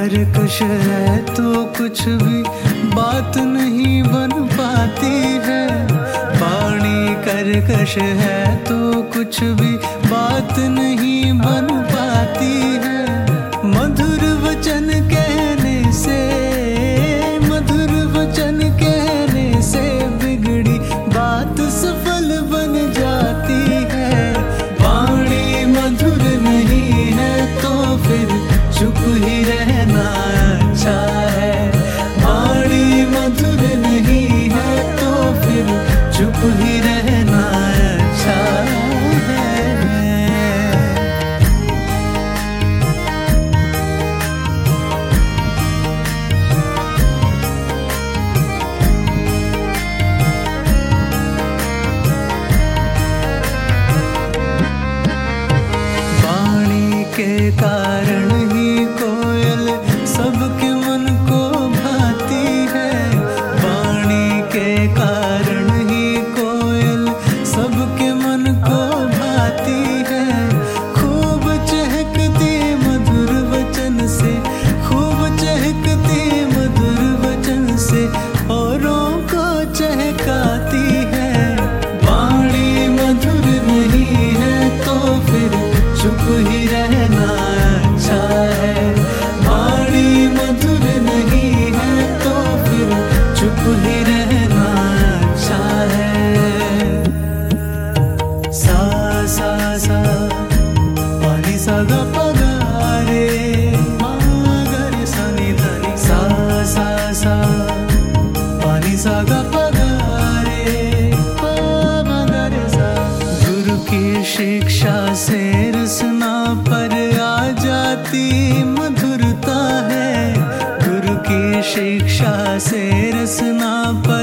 कर्कश है तो कुछ भी बात नहीं बन पाती है। वाणी कर्कश है तो कुछ भी बात नहीं बन पाती है। मधुर वचन कहने से, मधुर वचन कहने से बिगड़ी बात सफल बन जाती है। वाणी मधुर नहीं है तो फिर चुप ही रहना अच्छा है। वाणी मधुर नहीं है तो फिर चुप ही रहना अच्छा है। वाणी के कारण ही कोयल सबके मन को भाती है। वाणी के कारण ही कोयल सबके मन को भाती है। खूब चहकती मधुर वचन से, खूब चहकती मधुर वचन से औरों को चहकाती है। वाणी मधुर नहीं है तो फिर चुप ही रहना अच्छा है। वाणी मधुर नहीं है तो फिर चुप ही रहना अच्छा है। सा सा सा पानी सा गा पा गा रे, मा गा रे सा नि धा नि। सा सा सा पानी सा गा पा गा रे, पा मा गा रे सा। गुरु की शिक्षा से रसना पर आ जाती मधुरता है। गुरु की शिक्षा से रसना पर